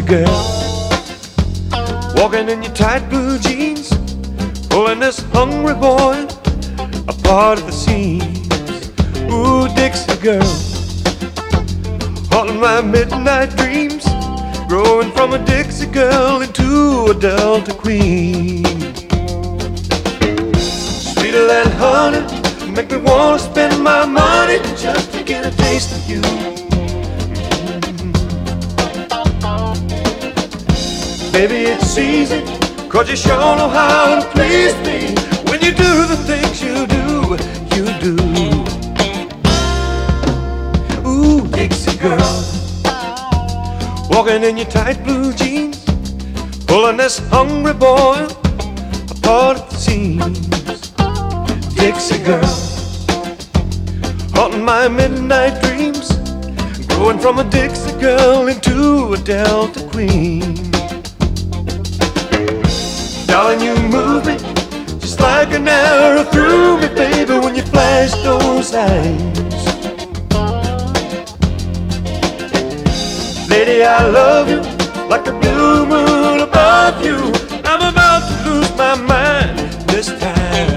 girl, walking in your tight blue jeans, pulling this hungry boy apart at the seams. Ooh, Dixie girl, haunting my midnight dreams, growing from a Dixie girl into a Delta queen. Sweeter than honey, make me wanna spend my money just to get a taste of you. Baby, it's easy, 'cause you sure know how to please me when you do the things you do. Ooh, Dixie girl, walking in your tight blue jeans, pulling this hungry boy apart at the seams. Dixie girl, haunting my midnight dreams, growing from a Dixie girl into a Delta queen. Darling, you move me just like an arrow through me, baby, when you flash those eyes. Lady, I love you like the blue moon above you. I'm about to lose my mind this time.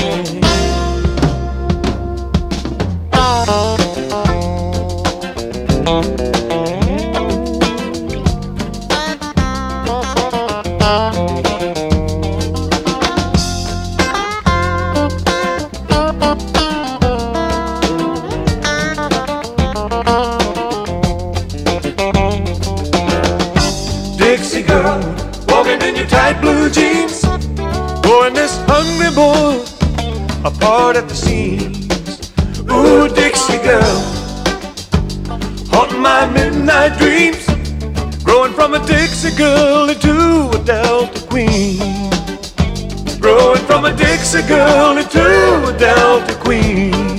Dixie girl, walking in your tight blue jeans, pulling this hungry boy apart at the seams. Ooh, Dixie girl, haunting my midnight dreams, growing from a Dixie girl into a Delta queen. Growing from a Dixie girl into a Delta queen.